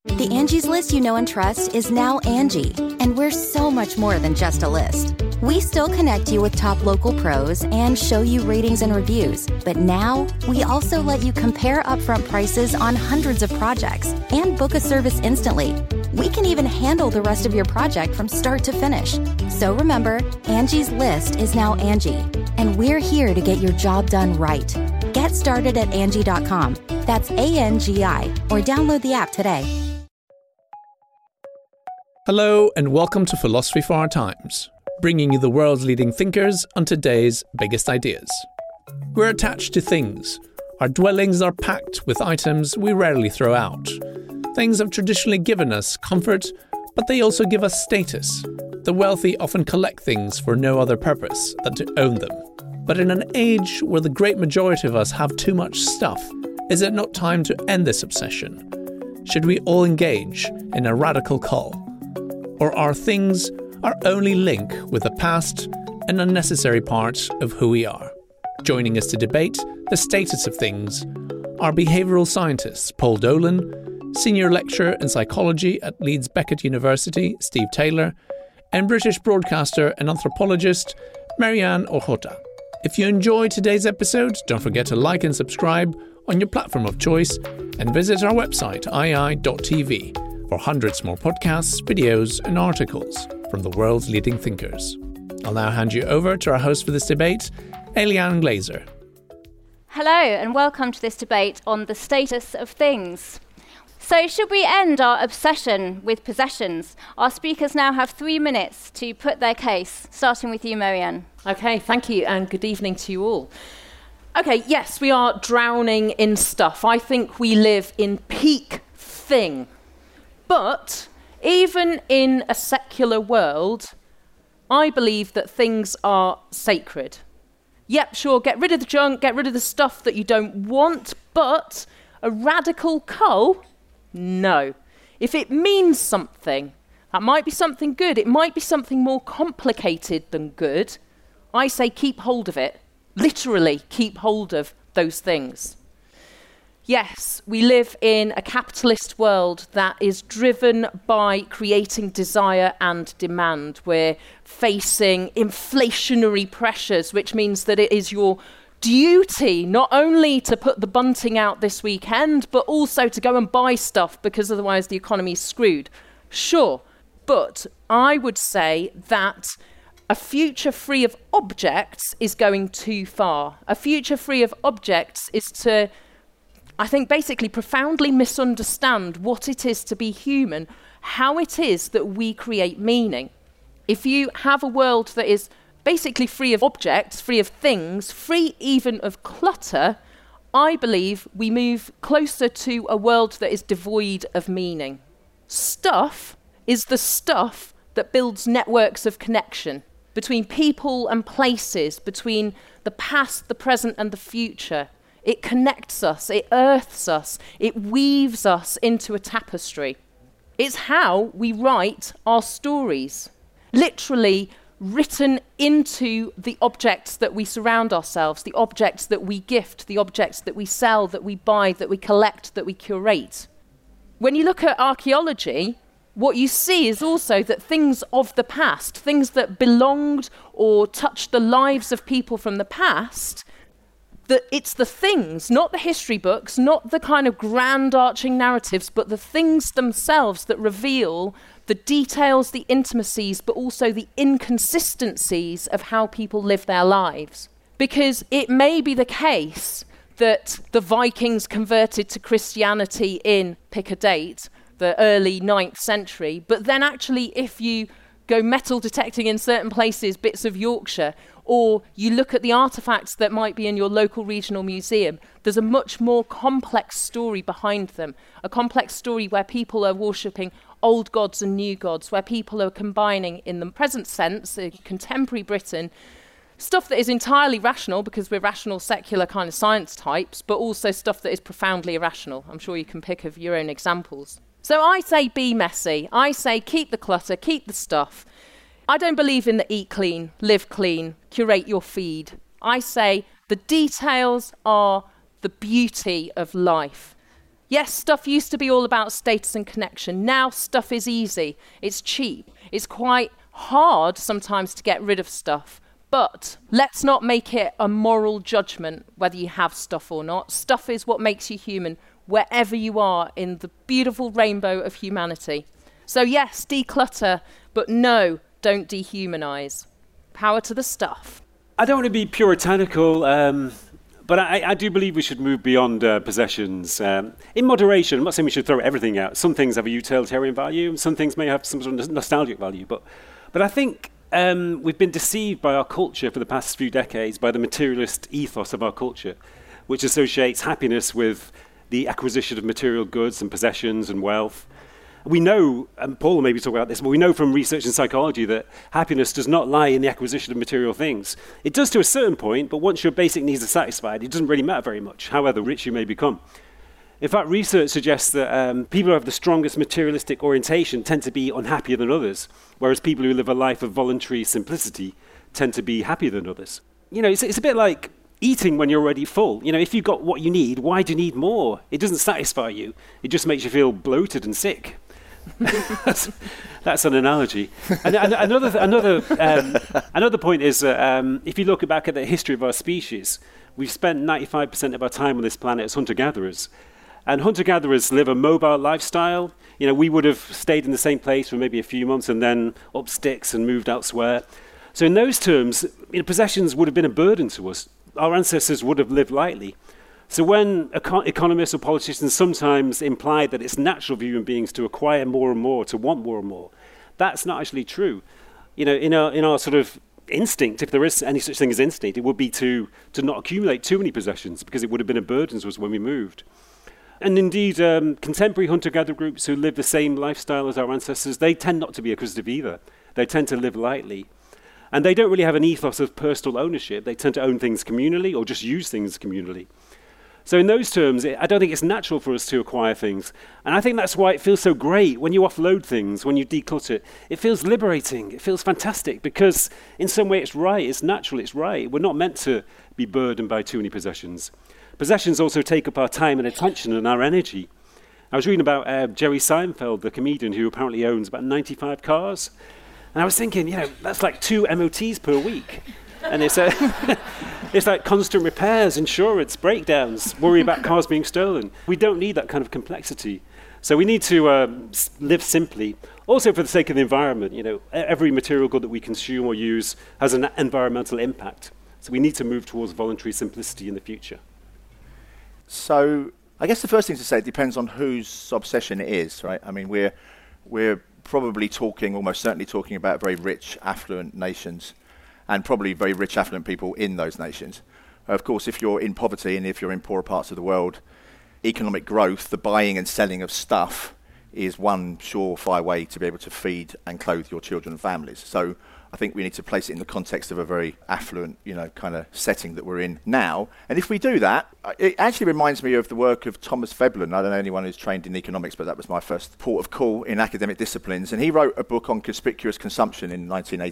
The Angie's List you know and trust is now Angie, and we're so much more than just a list. We still connect you with top local pros and show you ratings and reviews, but now we also let you compare upfront prices on hundreds of projects and book a service instantly. We can even handle the rest of your project from start to finish. So remember, Angie's List is now Angie, and we're here to get your job done right. Get started at Angie.com. That's ANGI, or download the app today. Hello and welcome to Philosophy for Our Times, bringing you the world's leading thinkers on today's biggest ideas. We're attached to things. Our dwellings are packed with items we rarely throw out. Things have traditionally given us comfort, but they also give us status. The wealthy often collect things for no other purpose than to own them. But in an age where the great majority of us have too much stuff, is it not time to end this obsession? Should we all engage in a radical cull? Or are things our only link with the past, an unnecessary part of who we are? Joining us to debate the status of things are behavioural scientists Paul Dolan, Senior Lecturer in Psychology at Leeds Beckett University, Steve Taylor, and British broadcaster and anthropologist Marianne Orjota. If you enjoyed today's episode, don't forget to like and subscribe on your platform of choice and visit our website ii.tv for hundreds more podcasts, videos and articles from the world's leading thinkers. I'll now hand you over to our host for this debate, Eliane Glazer. Hello and welcome to this debate on the status of things. So should we end our obsession with possessions? Our speakers now have 3 minutes to put their case, starting with you, Marianne. Okay, thank you and good evening to you all. Okay, yes, we are drowning in stuff. I think we live in peak thing. But even in a secular world, I believe that things are sacred. Yep, sure, get rid of the junk, get rid of the stuff that you don't want, but a radical cull? No. If it means something, that might be something good, it might be something more complicated than good, I say keep hold of it. Literally keep hold of those things. Yes, we live in a capitalist world that is driven by creating desire and demand. We're facing inflationary pressures, which means that it is your duty not only to put the bunting out this weekend, but also to go and buy stuff because otherwise the economy's screwed. Sure, but I would say that a future free of objects is going too far. A future free of objects is to, I think, basically profoundly misunderstand what it is to be human, how it is that we create meaning. If you have a world that is basically free of objects, free of things, free even of clutter, I believe we move closer to a world that is devoid of meaning. Stuff is the stuff that builds networks of connection between people and places, between the past, the present and the future. It connects us, it earths us, it weaves us into a tapestry. It's how we write our stories, literally written into the objects that we surround ourselves, the objects that we gift, the objects that we sell, that we buy, that we collect, that we curate. When you look at archaeology, what you see is also that things of the past, things that belonged or touched the lives of people from the past, that it's the things, not the history books, not the kind of grand arching narratives, but the things themselves that reveal the details, the intimacies, but also the inconsistencies of how people live their lives. Because it may be the case that the Vikings converted to Christianity in, pick a date, the early 9th century, but then actually if you go metal detecting in certain places, bits of Yorkshire, or you look at the artefacts that might be in your local regional museum, there's a much more complex story behind them, a complex story where people are worshipping old gods and new gods, where people are combining in the present sense, in contemporary Britain, stuff that is entirely rational, because we're rational, secular kind of science types, but also stuff that is profoundly irrational. I'm sure you can pick of your own examples. So I say be messy. I say keep the clutter, keep the stuff. I don't believe in the eat clean, live clean, curate your feed. I say the details are the beauty of life. Yes, stuff used to be all about status and connection. Now stuff is easy. It's cheap. It's quite hard sometimes to get rid of stuff. But let's not make it a moral judgment whether you have stuff or not. Stuff is what makes you human wherever you are in the beautiful rainbow of humanity. So yes, declutter, but no, don't dehumanize. Power to the stuff. I don't want to be puritanical, but I do believe we should move beyond possessions. In moderation, I'm not saying we should throw everything out. Some things have a utilitarian value, and some things may have some sort of nostalgic value. But I think we've been deceived by our culture for the past few decades, by the materialist ethos of our culture, which associates happiness with the acquisition of material goods and possessions and wealth. We know, and Paul will maybe talk about this, but we know from research in psychology that happiness does not lie in the acquisition of material things. It does to a certain point, but once your basic needs are satisfied, it doesn't really matter very much, however rich you may become. In fact, research suggests that people who have the strongest materialistic orientation tend to be unhappier than others, whereas people who live a life of voluntary simplicity tend to be happier than others. You know, it's a bit like eating when you're already full. You know, if you've got what you need, why do you need more? It doesn't satisfy you. It just makes you feel bloated and sick. That's an analogy. And another point is that if you look back at the history of our species, we've spent 95% of our time on this planet as hunter-gatherers. And hunter-gatherers live a mobile lifestyle. You know, we would have stayed in the same place for maybe a few months and then up sticks and moved elsewhere. So in those terms, possessions would have been a burden to us. Our ancestors would have lived lightly. So when economists or politicians sometimes imply that it's natural for human beings to acquire more and more, to want more and more, that's not actually true. You know, in our sort of instinct, if there is any such thing as instinct, it would be to not accumulate too many possessions because it would have been a burden to us when we moved. And indeed, contemporary hunter-gatherer groups who live the same lifestyle as our ancestors, they tend not to be acquisitive either. They tend to live lightly. And they don't really have an ethos of personal ownership. They tend to own things communally or just use things communally. So in those terms, I don't think it's natural for us to acquire things. And I think that's why it feels so great when you offload things, when you declutter. It feels liberating. It feels fantastic because in some way it's right. It's natural. It's right. We're not meant to be burdened by too many possessions. Possessions also take up our time and attention and our energy. I was reading about Jerry Seinfeld, the comedian who apparently owns about 95 cars. And I was thinking, you know, that's like 2 MOTs per week. And it's like constant repairs, insurance, breakdowns, worry about cars being stolen. We don't need that kind of complexity. So we need to live simply. Also for the sake of the environment, you know, every material good that we consume or use has an environmental impact. So we need to move towards voluntary simplicity in the future. So I guess the first thing to say, it depends on whose obsession it is, right? I mean, we're probably talking, almost certainly talking about very rich, affluent nations, and probably very rich, affluent people in those nations. Of course, if you're in poverty and if you're in poorer parts of the world, economic growth, the buying and selling of stuff, is one surefire way to be able to feed and clothe your children and families. So I think we need to place it in the context of a very affluent, you know, kind of setting that we're in now. And if we do that, it actually reminds me of the work of Thomas Veblen. I don't know anyone who's trained in economics, but that was my first port of call in academic disciplines. And he wrote a book on conspicuous consumption in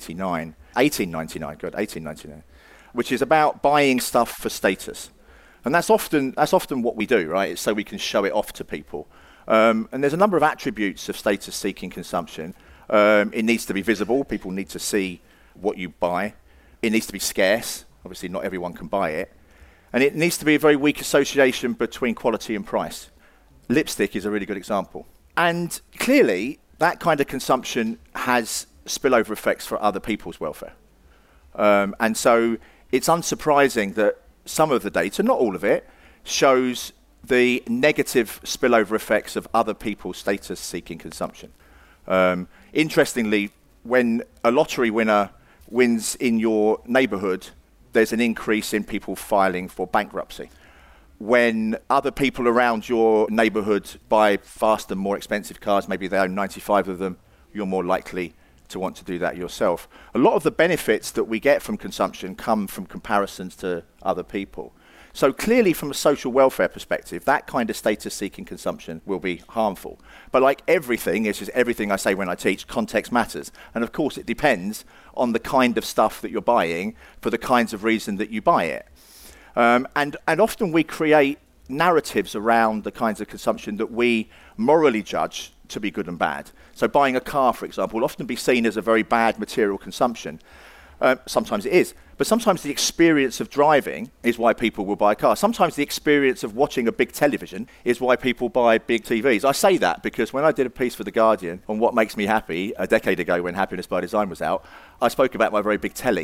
1899, which is about buying stuff for status. And that's often what we do, right? It's so we can show it off to people. And there's a number of attributes of status-seeking consumption. It needs to be visible. People need to see what you buy. It needs to be scarce. Obviously, not everyone can buy it. And it needs to be a very weak association between quality and price. Lipstick is a really good example. And clearly, that kind of consumption has spillover effects for other people's welfare. And so it's unsurprising that some of the data, not all of it, shows the negative spillover effects of other people's status-seeking consumption. Interestingly, when a lottery winner wins in your neighborhood, there's an increase in people filing for bankruptcy. When other people around your neighborhood buy faster, more expensive cars, maybe they own 95 of them, you're more likely to want to do that yourself. A lot of the benefits that we get from consumption come from comparisons to other people. So clearly, from a social welfare perspective, that kind of status-seeking consumption will be harmful. But like everything, it's just everything I say when I teach, context matters. And of course, it depends on the kind of stuff that you're buying for the kinds of reason that you buy it. And often we create narratives around the kinds of consumption that we morally judge to be good and bad. So buying a car, for example, will often be seen as a very bad material consumption. Sometimes it is. But sometimes the experience of driving is why people will buy a car. Sometimes the experience of watching a big television is why people buy big TVs. I say that because when I did a piece for The Guardian on what makes me happy a decade ago when Happiness by Design was out, I spoke about my very big telly.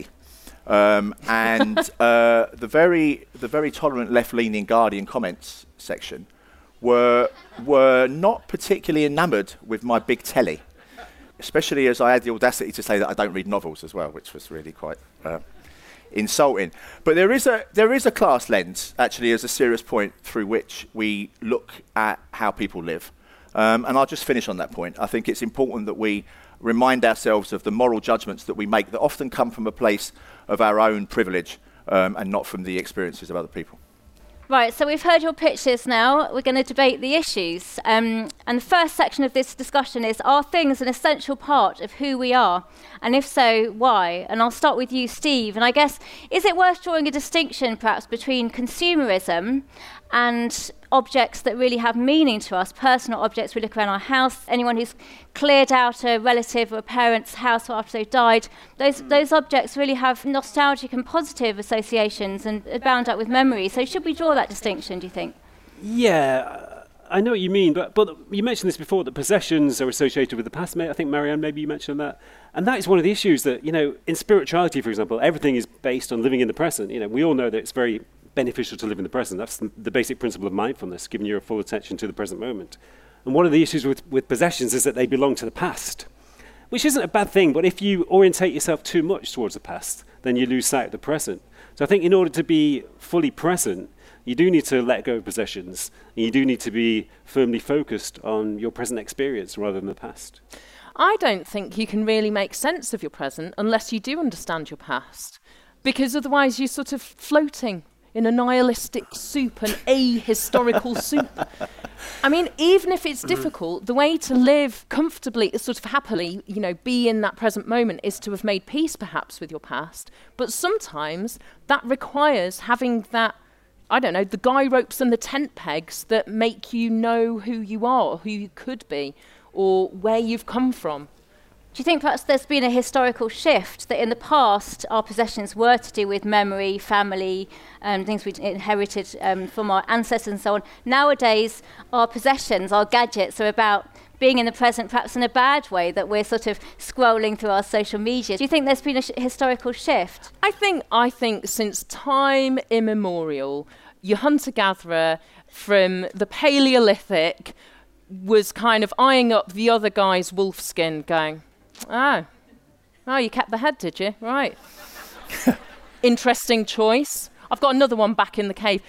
The very tolerant left-leaning Guardian comments section were not particularly enamoured with my big telly, especially as I had the audacity to say that I don't read novels as well, which was really quite insulting. But there is a class lens, actually, as a serious point through which we look at how people live. And I'll just finish on that point. I think it's important that we remind ourselves of the moral judgments that we make that often come from a place of our own privilege and not from the experiences of other people. Right, so we've heard your pitches now. We're going to debate the issues. And the first section of this discussion is, are things an essential part of who we are? And if so, why? And I'll start with you, Steve. And I guess, is it worth drawing a distinction perhaps between consumerism and objects that really have meaning to us, personal objects? We look around our house, anyone who's cleared out a relative or a parent's house after they've died, those objects really have nostalgic and positive associations and are bound up with memory. So should we draw that distinction, do you think? Yeah, I know what you mean, but you mentioned this before, that possessions are associated with the past. I think, Marianne, maybe you mentioned that. And that is one of the issues that, in spirituality, for example, everything is based on living in the present. We all know that it's very beneficial to live in the present. That's the basic principle of mindfulness, giving your full attention to the present moment. And one of the issues with possessions is that they belong to the past, which isn't a bad thing, but if you orientate yourself too much towards the past, then you lose sight of the present. So I think in order to be fully present, you do need to let go of possessions, and you do need to be firmly focused on your present experience rather than the past. I don't think you can really make sense of your present unless you do understand your past, because otherwise you're sort of floating in a nihilistic soup, an ahistorical soup. I mean, even if it's difficult, the way to live comfortably, sort of happily, be in that present moment is to have made peace perhaps with your past. But sometimes that requires having that, the guy ropes and the tent pegs that make you know who you are, or who you could be, or where you've come from. Do you think perhaps there's been a historical shift, that in the past our possessions were to do with memory, family, things we inherited from our ancestors and so on? Nowadays, our possessions, our gadgets are about being in the present, perhaps in a bad way, that we're sort of scrolling through our social media. Do you think there's been a historical shift? I think since time immemorial, your hunter-gatherer from the Paleolithic was kind of eyeing up the other guy's wolf skin, going, Oh, you kept the head, did you? Right. Interesting choice. I've got another one back in the cave.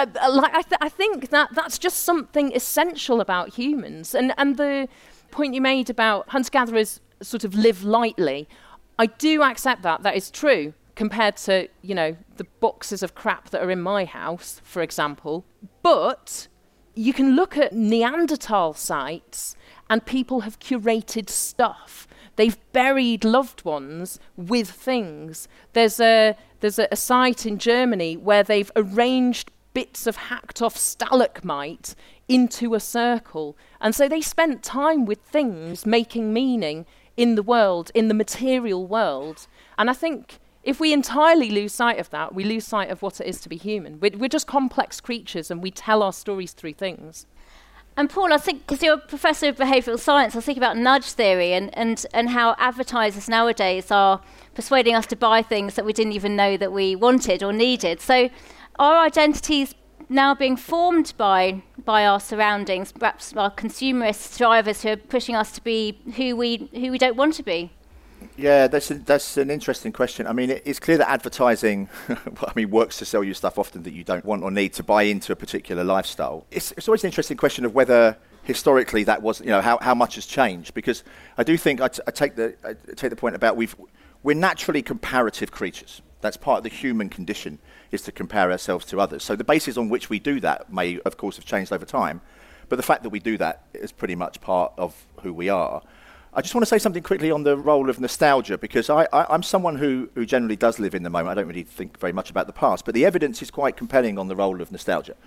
I think that's just something essential about humans. And the point you made about hunter-gatherers sort of live lightly, I do accept that. That is true compared to, the boxes of crap that are in my house, for example. But you can look at Neanderthal sites and people have curated stuff. They've buried loved ones with things. There's a site in Germany where they've arranged bits of hacked off stalagmite into a circle. And so they spent time with things making meaning in the world, in the material world. And I think if we entirely lose sight of that, we lose sight of what it is to be human. We're just complex creatures and we tell our stories through things. And Paul, I think, because you're a professor of behavioural science, I was thinking about nudge theory and how advertisers nowadays are persuading us to buy things that we didn't even know that we wanted or needed. So are identities now being formed by our surroundings, perhaps our consumerist drivers who are pushing us to be who we don't want to be? Yeah, that's an interesting question. I mean, it's clear that advertising, works to sell you stuff often that you don't want or need to buy into a particular lifestyle. It's always an interesting question of whether historically that was, how much has changed. Because I do think I take the point about we're naturally comparative creatures. That's part of the human condition, is to compare ourselves to others. So the basis on which we do that may, of course, have changed over time. But the fact that we do that is pretty much part of who we are. I just want to say something quickly on the role of nostalgia, because I'm someone who generally does live in the moment. I don't really think very much about the past, but the evidence is quite compelling on the role of nostalgia.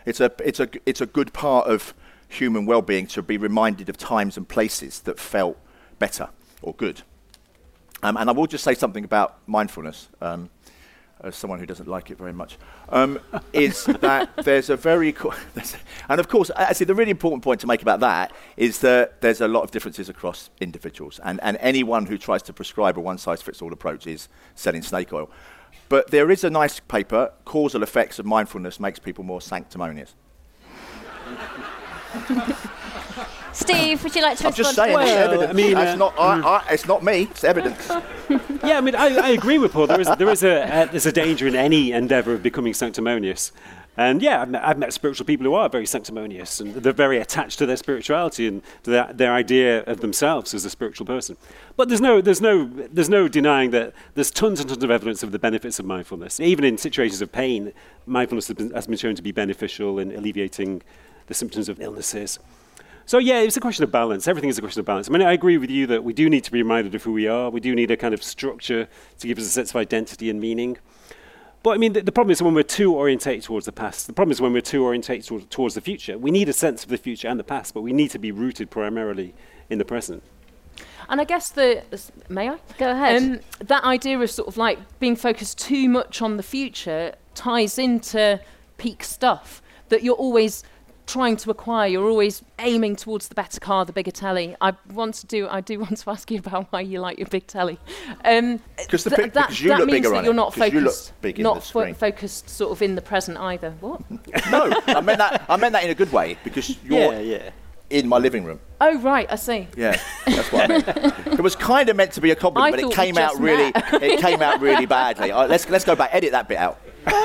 It's a good part of human well-being to be reminded of times and places that felt better or good. And I will just say something about mindfulness, as someone who doesn't like it very much, is that there's a very... and of course, actually, the really important point to make about that is that there's a lot of differences across individuals, and anyone who tries to prescribe a one-size-fits-all approach is selling snake oil. But there is a nice paper, Causal Effects of Mindfulness Makes People More Sanctimonious. Steve, would you like to I'm just respond? saying, it's evidence. I mean, it's not me, it's evidence. Yeah, I mean, I agree with Paul. There's a danger in any endeavour of becoming sanctimonious. And yeah, I've met spiritual people who are very sanctimonious, and they're very attached to their spirituality and to their idea of themselves as a spiritual person. But there's no denying that there's tons and tons of evidence of the benefits of mindfulness. Even in situations of pain, mindfulness has been shown to be beneficial in alleviating the symptoms of illnesses. So yeah, it's a question of balance. Everything is a question of balance. I mean, I agree with you that we do need to be reminded of who we are. We do need a kind of structure to give us a sense of identity and meaning. But I mean, the problem is when we're too orientated towards the past. The problem is when we're too orientated towards the future. We need a sense of the future and the past, but we need to be rooted primarily in the present. And I guess may I? Go ahead. That idea of sort of like being focused too much on the future ties into peak stuff, that you're always trying to acquire, you're always aiming towards the better car, the bigger telly. I do want to ask you about why you like your big telly. Because you look bigger on it. You're not focused, you look big not in the screen. Focused sort of in the present either. What? No, I meant that in a good way, because you're in my living room. Oh right, I see. Yeah, that's what I meant. It was kind of meant to be a compliment, but it came out really badly. Let's go back, edit that bit out.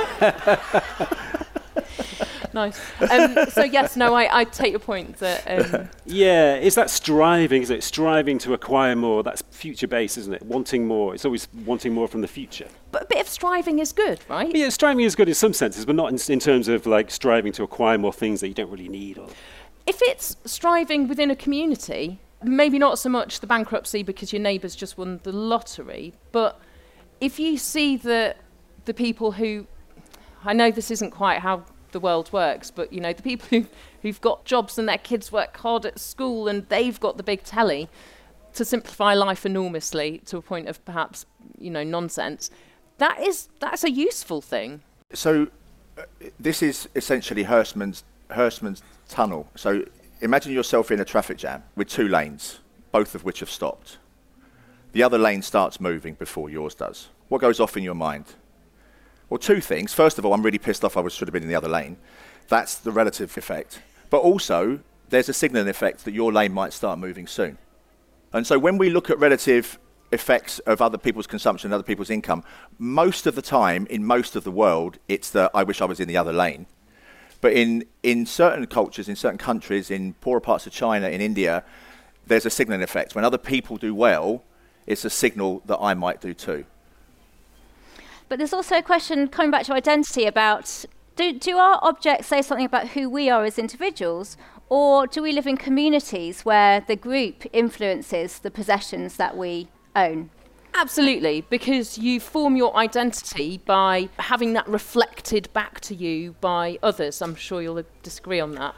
Nice. So yes, no, I take your point that... Yeah, it's that striving, isn't it? Striving to acquire more. That's future-based, isn't it? Wanting more. It's always wanting more from the future. But a bit of striving is good, right? Yeah, striving is good in some senses, but not in terms of like striving to acquire more things that you don't really need. If it's striving within a community, maybe not so much the bankruptcy because your neighbour's just won the lottery, but if you see the people who... I know this isn't quite how the world works, but you know, the people who've got jobs and their kids work hard at school and they've got the big telly to simplify life enormously to a point of perhaps, you know, nonsense, that's a useful thing. So this is essentially Hurstman's tunnel. So imagine yourself in a traffic jam with two lanes, both of which have stopped. The other lane starts moving before yours does. What goes off in your mind? Well, two things. First of all, I'm really pissed off I should have been in the other lane. That's the relative effect. But also, there's a signaling effect that your lane might start moving soon. And so when we look at relative effects of other people's consumption, other people's income, most of the time, in most of the world, it's the I wish I was in the other lane. But in certain cultures, in certain countries, in poorer parts of China, in India, there's a signaling effect. When other people do well, it's a signal that I might do too. But there's also a question, coming back to identity, about do our objects say something about who we are as individuals, or do we live in communities where the group influences the possessions that we own? Absolutely, because you form your identity by having that reflected back to you by others. I'm sure you'll disagree on that.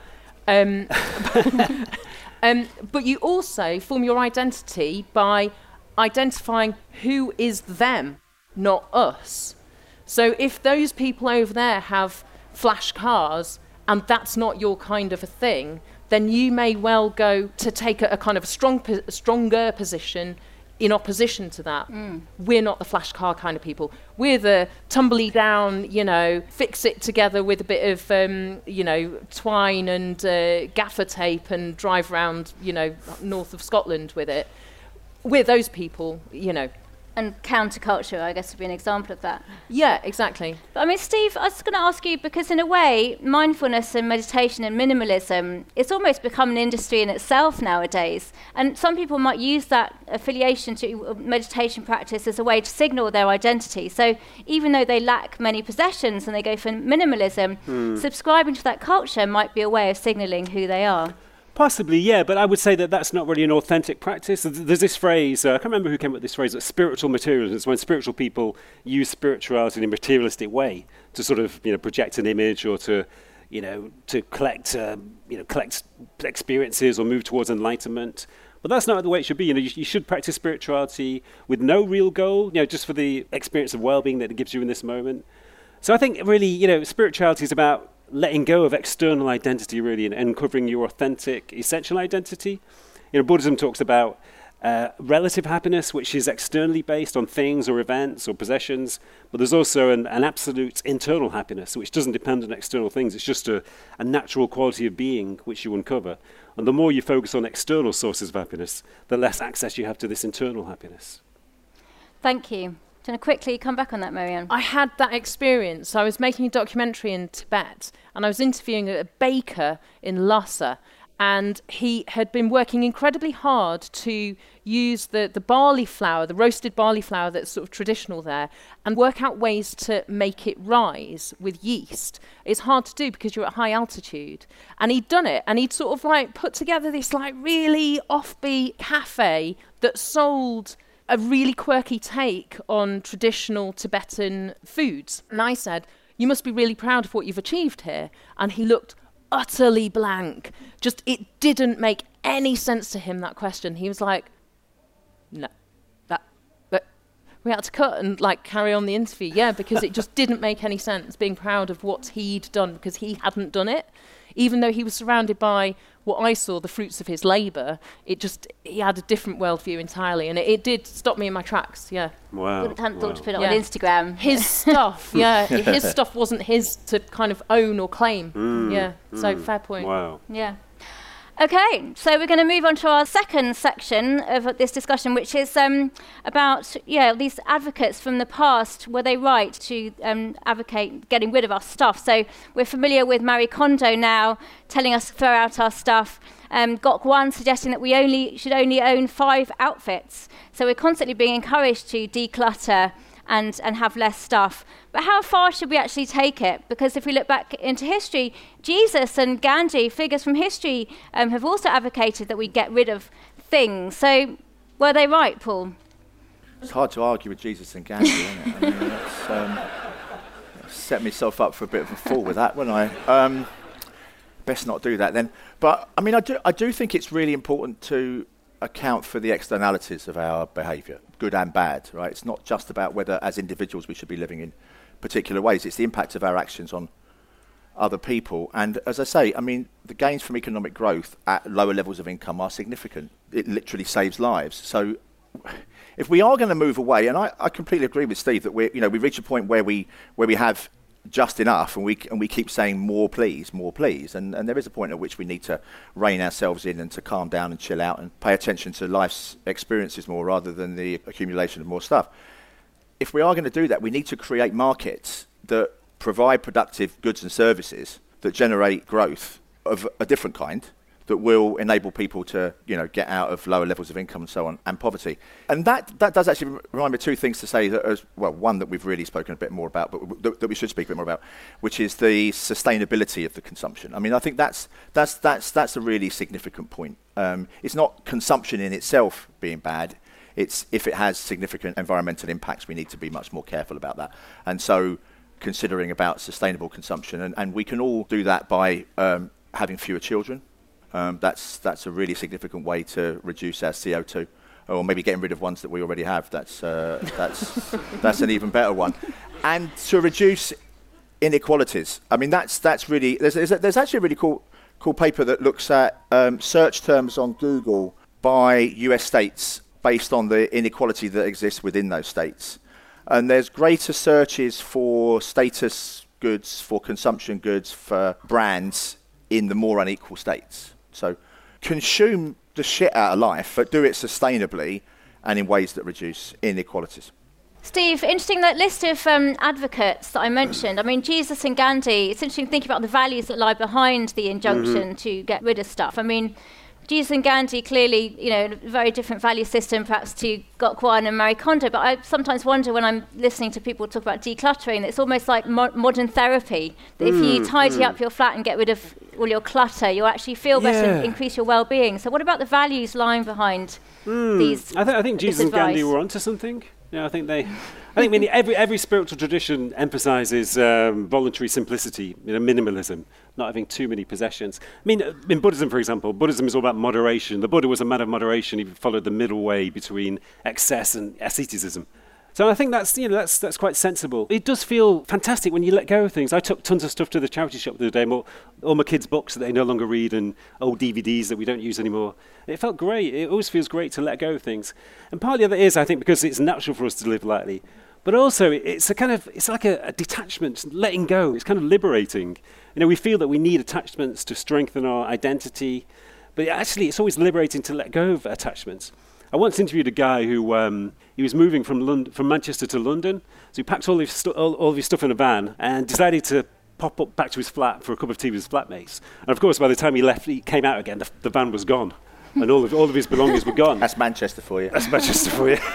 But you also form your identity by identifying who is them, not us. So if those people over there have flash cars and that's not your kind of a thing, then you may well go to take a kind of a stronger position in opposition to that. We're not the flash car kind of people. We're the tumbly down, you know, fix it together with a bit of, you know, twine and gaffer tape and drive around, you know, north of Scotland with it. We're those people, you know. And counterculture, I guess, would be an example of that. Yeah, exactly. But, I mean, Steve, I was going to ask you, because in a way, mindfulness and meditation and minimalism, it's almost become an industry in itself nowadays. And some people might use that affiliation to meditation practice as a way to signal their identity. So even though they lack many possessions and they go for minimalism, subscribing to that culture might be a way of signaling who they are. Possibly, yeah, but I would say that that's not really an authentic practice. There's this phrase, I can't remember who came up with this phrase, that spiritual materialism. It's when spiritual people use spirituality in a materialistic way to sort of, you know, project an image or to, to collect experiences or move towards enlightenment. But that's not the way it should be. You should practice spirituality with no real goal, just for the experience of well-being that it gives you in this moment. So I think really, spirituality is about letting go of external identity, really, and uncovering your authentic, essential identity. Buddhism talks about relative happiness, which is externally based on things or events or possessions, but there's also an absolute internal happiness, which doesn't depend on external things. It's just a natural quality of being which you uncover. And the more you focus on external sources of happiness, the less access you have to this internal happiness. Thank you. Do you want to quickly come back on that, Marianne? I had that experience. I was making a documentary in Tibet, and I was interviewing a baker in Lhasa, and he had been working incredibly hard to use the barley flour, the roasted barley flour that's sort of traditional there, and work out ways to make it rise with yeast. It's hard to do because you're at high altitude. And he'd done it, and he'd sort of put together this really offbeat cafe that sold a really quirky take on traditional Tibetan foods. And I said, "You must be really proud of what you've achieved here." And he looked utterly blank. Just, it didn't make any sense to him, that question. He was like, no, that we had to cut and carry on the interview. Yeah, because it just didn't make any sense being proud of what he'd done, because he hadn't done it. Even though he was surrounded by what I saw, the fruits of his labour, he had a different worldview entirely, and it did stop me in my tracks, yeah. Wow. I hadn't thought to put it on Instagram. His stuff, his stuff wasn't his to kind of own or claim. So fair point. Wow. Yeah. Okay, so we're going to move on to our second section of this discussion, which is about these advocates from the past. Were they right to advocate getting rid of our stuff? So we're familiar with Marie Kondo now telling us to throw out our stuff. Gok Wan suggesting that we should only own 5 outfits. So we're constantly being encouraged to declutter and have less stuff. But how far should we actually take it? Because if we look back into history, Jesus and Gandhi, figures from history, have also advocated that we get rid of things. So were they right, Paul? It's hard to argue with Jesus and Gandhi, isn't it? I mean, that's set myself up for a bit of a fall with that, wouldn't I? Best not do that then. But I mean, I do think it's really important to account for the externalities of our behaviour, good and bad, right? It's not just about whether as individuals we should be living in particular ways, it's the impact of our actions on other people. And as I say, I mean, the gains from economic growth at lower levels of income are significant. It literally saves lives. So if we are going to move away, and I completely agree with Steve that we reach a point where we have just enough, and we keep saying more please, and there is a point at which we need to rein ourselves in and to calm down and chill out and pay attention to life's experiences more rather than the accumulation of more stuff. If we are going to do that, we need to create markets that provide productive goods and services that generate growth of a different kind, that will enable people to, get out of lower levels of income and so on, and poverty. And that does actually remind me of 2 things to say, one that we've really spoken a bit more about, but that we should speak a bit more about, which is the sustainability of the consumption. I mean, I think that's a really significant point. It's not consumption in itself being bad. It's if it has significant environmental impacts, we need to be much more careful about that. And so considering about sustainable consumption, and we can all do that by having fewer children. That's a really significant way to reduce our CO2, or maybe getting rid of ones that we already have. That's an even better one, and to reduce inequalities. I mean, that's really there's actually a really cool paper that looks at search terms on Google by US states based on the inequality that exists within those states, and there's greater searches for status goods, for consumption goods, for brands in the more unequal states. So consume the shit out of life, but do it sustainably and in ways that reduce inequalities. Steve, interesting that list of advocates that I mentioned. I mean, Jesus and Gandhi, it's interesting thinking about the values that lie behind the injunction to get rid of stuff. I mean, Jesus and Gandhi clearly, a very different value system perhaps to Gok Wan and Marie Kondo, but I sometimes wonder when I'm listening to people talk about decluttering, that it's almost like modern therapy, that if you tidy up your flat and get rid of all your clutter, you'll actually feel better and increase your well-being. So what about the values lying behind these I think Jesus and Gandhi were onto something. I think every spiritual tradition emphasizes voluntary simplicity, minimalism, not having too many possessions. I mean, in Buddhism, for example, Buddhism is all about moderation. The Buddha was a man of moderation. He followed the middle way between excess and asceticism. So I think that's quite sensible. It does feel fantastic when you let go of things. I took tons of stuff to the charity shop the other day, all my kids' books that they no longer read and old DVDs that we don't use anymore. It felt great. It always feels great to let go of things. And partly that is, I think, because it's natural for us to live lightly. But also, it's like a detachment, letting go. It's kind of liberating. We feel that we need attachments to strengthen our identity, but actually, it's always liberating to let go of attachments. I once interviewed a guy who he was moving from Manchester to London, so he packed all of his stuff in a van and decided to pop up back to his flat for a cup of tea with his flatmates. And of course, by the time he left, he came out again. The van was gone, and all of his belongings were gone. That's Manchester for you. That's Manchester for you.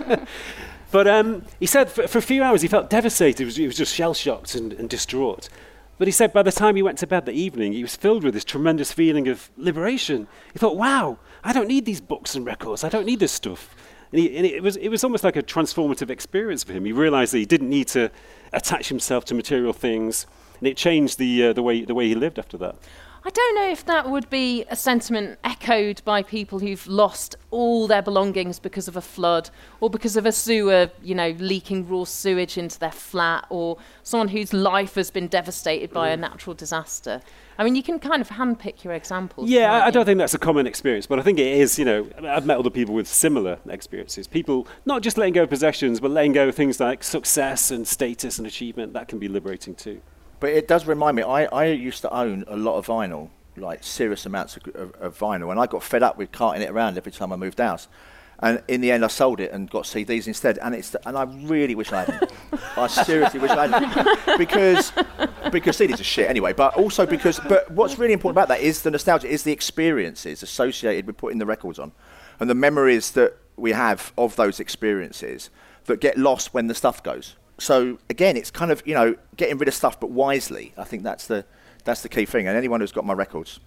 But he said for a few hours he felt devastated. He was just shell-shocked and distraught. But he said by the time he went to bed that evening, he was filled with this tremendous feeling of liberation. He thought, wow, I don't need these books and records. I don't need this stuff. And it was almost like a transformative experience for him. He realized that he didn't need to attach himself to material things, and it changed the way he lived after that. I don't know if that would be a sentiment echoed by people who've lost all their belongings because of a flood, or because of a sewer, leaking raw sewage into their flat, or someone whose life has been devastated by a natural disaster. I mean, you can kind of handpick your examples. Yeah, I don't think that's a common experience, but I think it is, I've met other people with similar experiences. People not just letting go of possessions, but letting go of things like success and status and achievement. That can be liberating too. But it does remind me, I used to own a lot of vinyl, like serious amounts of vinyl, and I got fed up with carting it around every time I moved house. And in the end, I sold it and got CDs instead. And I really wish I hadn't. I seriously wish I hadn't. Because CDs are shit anyway. But also but what's really important about that is the nostalgia, is the experiences associated with putting the records on. And the memories that we have of those experiences that get lost when the stuff goes. So again, it's kind of, getting rid of stuff, but wisely. I think that's the key thing. And anyone who's got my records.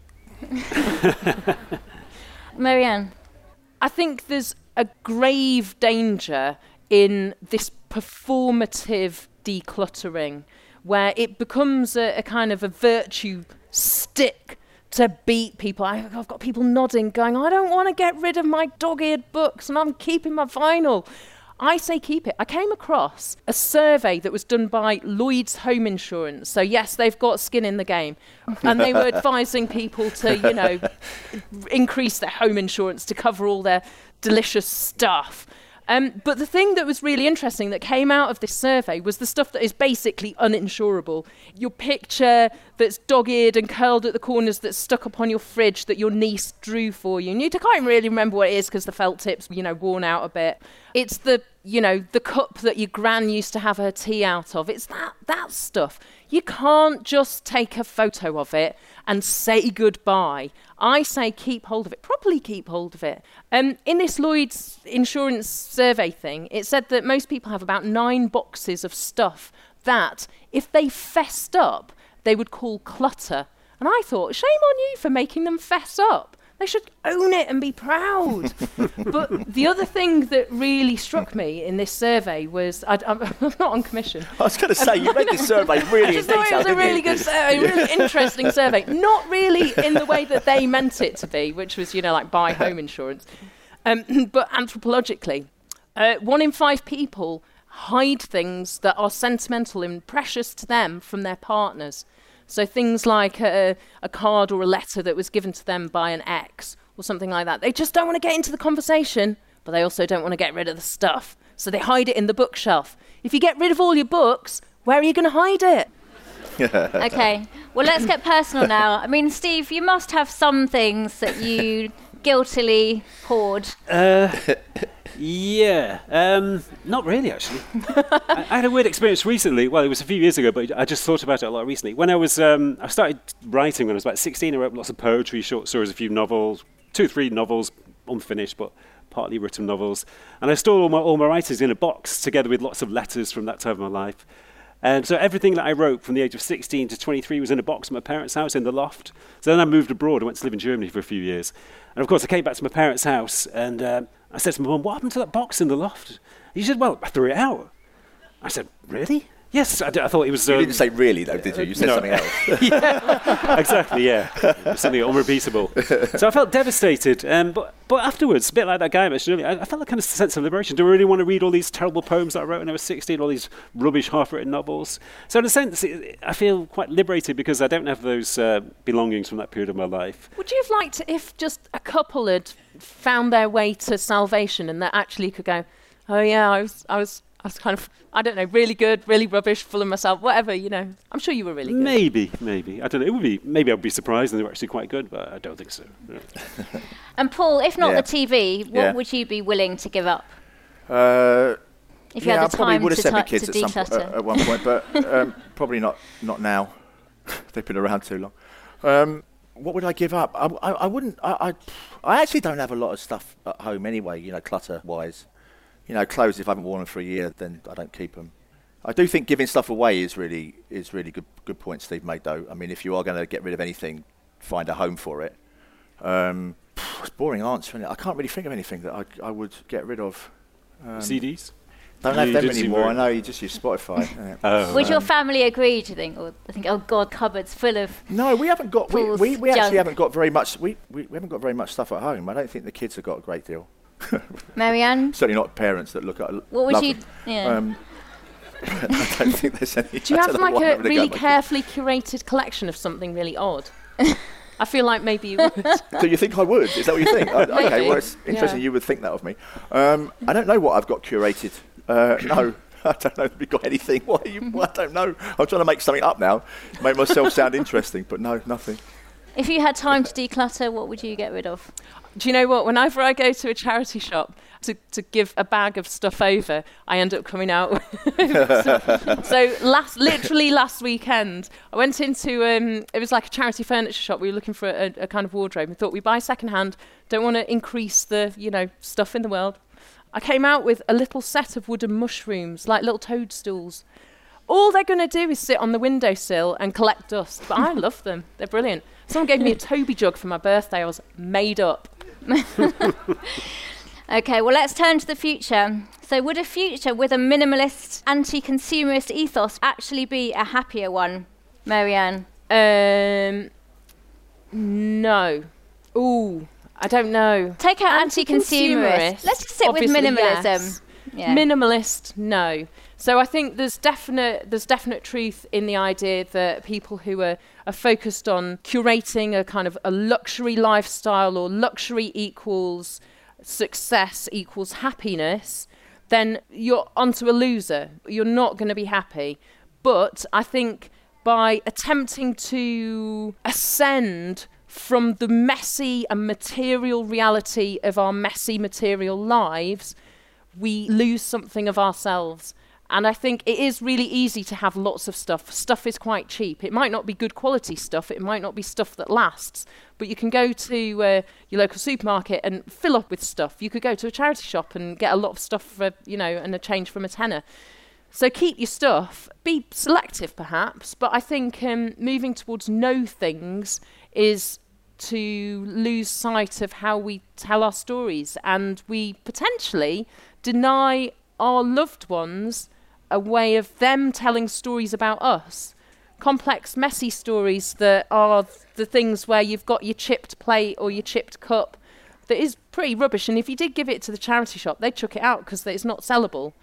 Marianne? I think there's a grave danger in this performative decluttering, where it becomes a kind of a virtue stick to beat people. I've got people nodding, going, I don't want to get rid of my dog-eared books, and I'm keeping my vinyl. I say keep it. I came across a survey that was done by Lloyd's Home Insurance. So yes, they've got skin in the game. And they were advising people to, increase their home insurance to cover all their delicious stuff. But the thing that was really interesting that came out of this survey was the stuff that is basically uninsurable. Your picture that's dog-eared and curled at the corners that's stuck up on your fridge that your niece drew for you. And you can't really remember what it is because the felt tip's, worn out a bit. It's the cup that your gran used to have her tea out of. It's that stuff. You can't just take a photo of it and say goodbye. I say keep hold of it. Properly keep hold of it. In this Lloyd's insurance survey thing, it said that most people have about 9 boxes of stuff that, if they fessed up, they would call clutter. And I thought, shame on you for making them fess up. They should own it and be proud. But the other thing that really struck me in this survey was, I'm not on commission. I was going to say, you read this survey really in detail. I just thought it was a really good survey, really interesting survey. Not really in the way that they meant it to be, which was, like buy home insurance. But anthropologically, 1 in 5 people hide things that are sentimental and precious to them from their partners. So things like a card or a letter that was given to them by an ex or something like that. They just don't want to get into the conversation, but they also don't want to get rid of the stuff. So they hide it in the bookshelf. If you get rid of all your books, where are you going to hide it? Okay, well, let's get personal now. I mean, Steve, you must have some things that you guiltily hoard. Yeah, not really, actually. I had a weird experience recently. Well, it was a few years ago, but I just thought about it a lot recently. When I started writing when I was about 16. I wrote lots of poetry, short stories, a few novels, 2 or 3 novels, unfinished, but partly written novels. And I stored all my writings in a box, together with lots of letters from that time of my life. And so everything that I wrote from the age of 16 to 23 was in a box at my parents' house in the loft. So then I moved abroad. I went to live in Germany for a few years. And of course, I came back to my parents' house and I said to my mum, what happened to that box in the loft? He said, well, I threw it out. I said, really? Yes, I thought it was... You didn't say really, though, did you? You said something else. Yeah, exactly, yeah. Something unrepeatable. So I felt devastated. But afterwards, a bit like that guy I mentioned earlier, I felt a kind of sense of liberation. Do I really want to read all these terrible poems that I wrote when I was 16, all these rubbish half-written novels? So in a sense, I feel quite liberated because I don't have those belongings from that period of my life. Would you have liked if just a couple had found their way to salvation and that actually could go, oh yeah, I was kind of, I don't know, really good, really rubbish, full of myself, whatever, you know. I'm sure you were really good. Maybe. I don't know. It would be. Maybe I'd be surprised and they were actually quite good, but I don't think so. No. And Paul, if not the TV, what would you be willing to give up? If you had the time to declutter. At one point, but probably not now. They've been around too long. What would I give up? I wouldn't. I actually don't have a lot of stuff at home anyway, you know, clutter-wise. You know, clothes, if I haven't worn them for a year, then I don't keep them. I do think giving stuff away is really good point Steve made, though. I mean, if you are going to get rid of anything, find a home for it. It's a boring answer, isn't it? I can't really think of anything that I would get rid of. CDs? Don't have them anymore. I know, you just use Spotify. Would your family agree, do you think? Or think, oh God, cupboards full of... No, we haven't got... We actually haven't got very much... We haven't got very much stuff at home. I don't think the kids have got a great deal. Marianne? Certainly not parents that look at... What would you... I don't think there's any... Do you have like a really carefully curated collection of something really odd? I feel like maybe you would. Do you think I would? Is that what you think? Okay, well, it's interesting you would think that of me. I don't know what I've got curated. No, I don't know if we've got anything. Well, I don't know. I'm trying to make something up now, make myself sound interesting, but no, nothing. If you had time to declutter, what would you get rid of? Do you know what? Whenever I go to a charity shop to give a bag of stuff over, I end up coming out with So literally last weekend, I went into, it was like a charity furniture shop. We were looking for a kind of wardrobe. We thought we'd buy second-hand, don't want to increase the, stuff in the world. I came out with a little set of wooden mushrooms, like little toadstools. All they're going to do is sit on the windowsill and collect dust, but I love them. They're brilliant. Someone gave me a Toby jug for my birthday. I was made up. Okay, well, let's turn to the future. So would a future with a minimalist, anti-consumerist ethos actually be a happier one, Marianne? No. Ooh, I don't know. Take out anti-consumerist. Let's just sit with minimalism. Yes. Yeah. Minimalist, no. So I think there's definite truth in the idea that people who are focused on curating a kind of a luxury lifestyle, or luxury equals success equals happiness, then you're onto a loser. You're not going to be happy. But I think by attempting to ascend from the messy and material reality of our messy material lives, we lose something of ourselves. And I think it is really easy to have lots of stuff. Stuff is quite cheap. It might not be good quality stuff. It might not be stuff that lasts. But you can go to your local supermarket and fill up with stuff. You could go to a charity shop and get a lot of stuff for, and a change from a tenner. So keep your stuff. Be selective, perhaps. But I think moving towards no things is to lose sight of how we tell our stories. And we potentially deny our loved ones a way of them telling stories about us. Complex, messy stories that are the things where you've got your chipped plate or your chipped cup that is pretty rubbish. And if you did give it to the charity shop, they'd chuck it out because it's not sellable.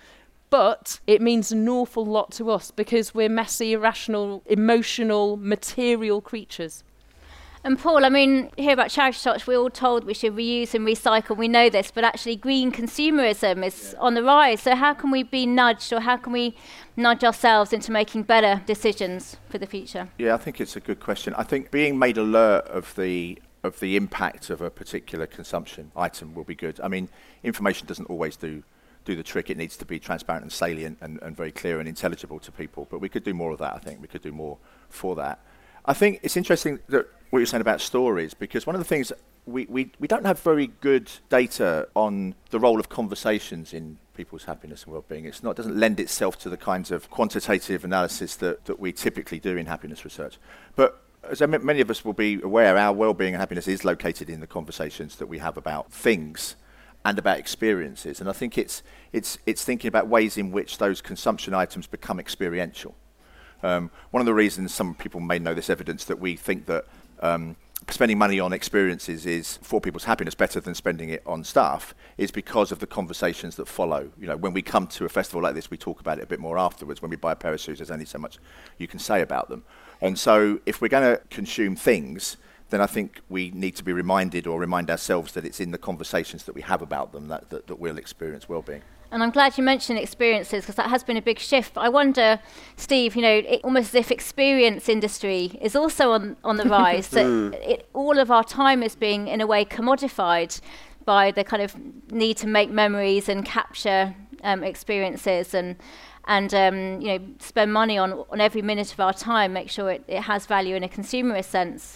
But it means an awful lot to us because we're messy, irrational, emotional, material creatures. And Paul, I mean, hear about charity shops, we're all told we should reuse and recycle, we know this, but actually green consumerism is on the rise. So how can we be nudged, or how can we nudge ourselves into making better decisions for the future? Yeah, I think it's a good question. I think being made alert of the impact of a particular consumption item will be good. I mean, information doesn't always do the trick. It needs to be transparent and salient and very clear and intelligible to people. But we could do more of that, I think. We could do more for that. I think it's interesting that what you're saying about stories, because one of the things we don't have very good data on the role of conversations in people's happiness and well-being. It doesn't lend itself to the kinds of quantitative analysis that we typically do in happiness research. But as many of us will be aware, our well-being and happiness is located in the conversations that we have about things. and about experiences. And I think it's thinking about ways in which those consumption items become experiential. One of the reasons some people may know this evidence that we think that spending money on experiences is for people's happiness better than spending it on stuff is because of the conversations that follow. You know, when we come to a festival like this, we talk about it a bit more afterwards. When we buy a pair of shoes, there's only so much you can say about them. And so if we're going to consume things, then I think we need to be reminded or remind ourselves that it's in the conversations that we have about them that we'll experience well-being. And I'm glad you mentioned experiences, because that has been a big shift. But I wonder, Steve, you know, almost as if experience industry is also on the rise, that all of our time is being, in a way, commodified by the kind of need to make memories and capture experiences and you know, spend money on every minute of our time, make sure it has value in a consumerist sense.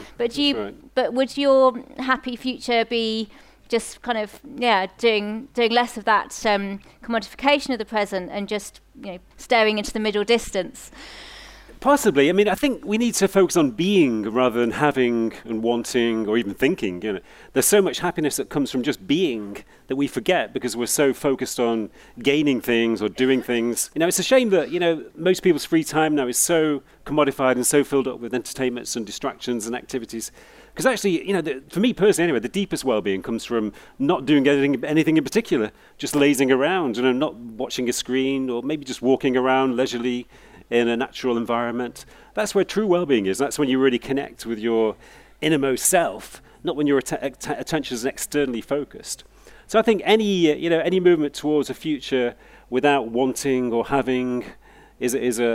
But would your happy future be just kind of doing less of that commodification of the present and just, you know, staring into the middle distance? Possibly. I mean, I think we need to focus on being rather than having and wanting or even thinking. You know, there's so much happiness that comes from just being that we forget because we're so focused on gaining things or doing things. You know, it's a shame that, you know, most people's free time now is so commodified and so filled up with entertainments and distractions and activities. Because actually, you know, for me personally anyway, the deepest well-being comes from not doing anything in particular, just lazing around, you know, not watching a screen or maybe just walking around leisurely in a natural environment. That's where true well-being is. That's when you really connect with your innermost self, not when your attention is externally focused. So I think any movement towards a future without wanting or having is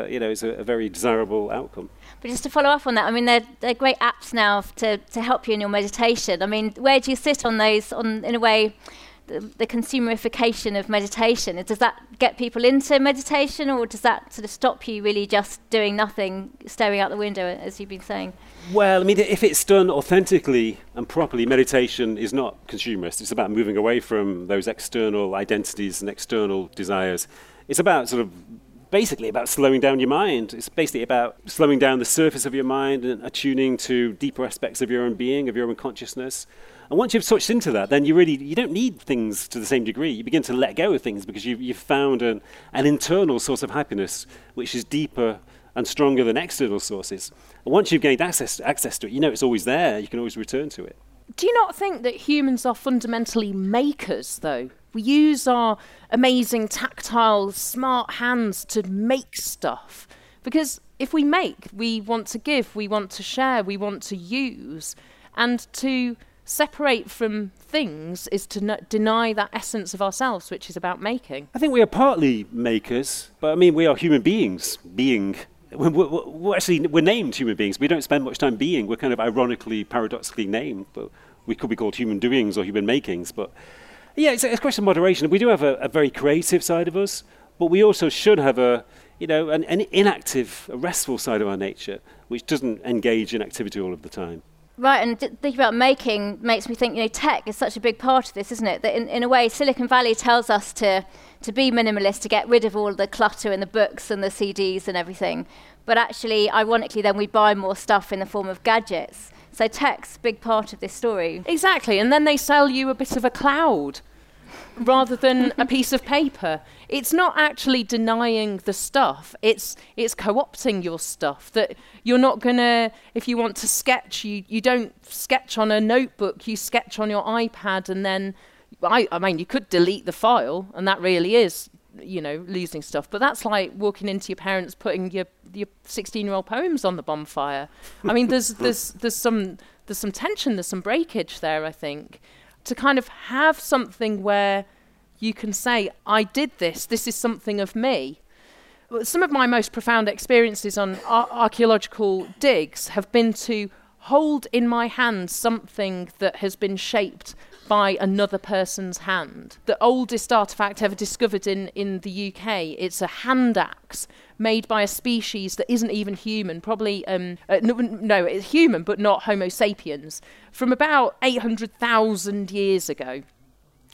a very desirable outcome. But just to follow up on that, I mean, they're great apps now to help you in your meditation. I mean, where do you sit on those, in a way, the consumerification of meditation? Does that get people into meditation, or does that sort of stop you really just doing nothing, staring out the window, as you've been saying? Well, I mean, if it's done authentically and properly, meditation is not consumerist. It's about moving away from those external identities and external desires. It's about basically about slowing down your mind. It's basically about slowing down the surface of your mind and attuning to deeper aspects of your own being, of your own consciousness. And once you've touched into that, then you don't need things to the same degree. You begin to let go of things because you've found an internal source of happiness which is deeper and stronger than external sources. And once you've gained access to it, you know it's always there. You can always return to it. Do you not think that humans are fundamentally makers, though? We use our amazing tactile, smart hands to make stuff. Because if we make, we want to give, we want to share, we want to use. And to separate from things is to deny that essence of ourselves, which is about making. I think we are partly makers, but I mean, we are human beings. We're named human beings. We don't spend much time being. We're kind of ironically, paradoxically named, but we could be called human doings or human makings. But yeah, it's a question of moderation. We do have a very creative side of us, but we also should have an inactive, a restful side of our nature, which doesn't engage in activity all of the time. Right, and thinking about making makes me think, you know, tech is such a big part of this, isn't it? That in a way, Silicon Valley tells us to be minimalist, to get rid of all the clutter and the books and the CDs and everything. But actually, ironically, then we buy more stuff in the form of gadgets. So tech's a big part of this story. Exactly, and then they sell you a bit of a cloud rather than a piece of paper. It's not actually denying the stuff, it's co-opting your stuff. That you're not gonna, if you want to sketch, you don't sketch on a notebook, you sketch on your iPad, and then I mean, you could delete the file, and that really is, you know, losing stuff. But that's like walking into your parents, putting your 16-year-old poems on the bonfire. I mean, there's some tension, there's some breakage there, I think. To kind of have something where you can say, I did this is something of me. Some of my most profound experiences on archaeological digs have been to hold in my hand something that has been shaped by another person's hand. The oldest artefact ever discovered in the UK, it's a hand axe made by a species that isn't even human, probably, it's human, but not Homo sapiens, from about 800,000 years ago.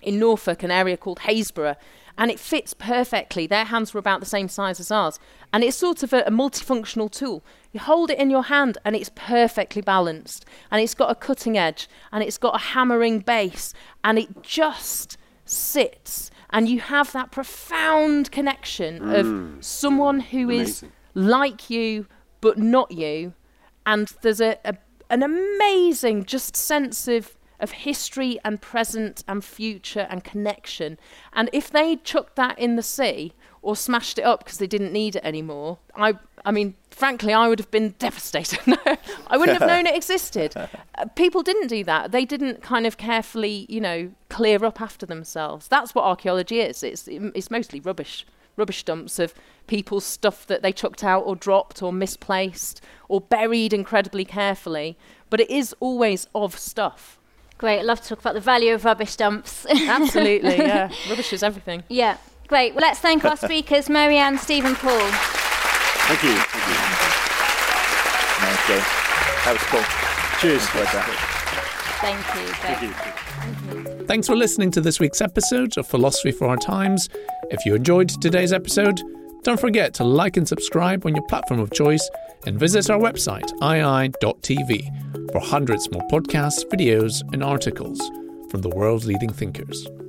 in Norfolk, an area called Haysborough, and it fits perfectly. Their hands were about the same size as ours. And it's sort of a multifunctional tool. You hold it in your hand and it's perfectly balanced. And it's got a cutting edge and it's got a hammering base. And it just sits. And you have that profound connection of someone who is like you but not you. And there's an amazing just sense of history and present and future and connection. And if they chucked that in the sea or smashed it up because they didn't need it anymore, I mean, frankly, I would have been devastated. I wouldn't have known it existed. People didn't do that. They didn't kind of carefully, clear up after themselves. That's what archaeology is. It's mostly rubbish dumps of people's stuff that they chucked out or dropped or misplaced or buried incredibly carefully. But it is always of stuff. Great, I'd love to talk about the value of rubbish dumps. Absolutely, yeah. Rubbish is everything. Yeah, great. Well, let's thank our speakers, Mary-Anne, Stephen, Paul. Thank you. Thank you. That was cool. Cheers. Thank you. Thanks for listening to this week's episode of Philosophy for Our Times. If you enjoyed today's episode, don't forget to like and subscribe on your platform of choice and visit our website, ii.tv, for hundreds more podcasts, videos and articles from the world's leading thinkers.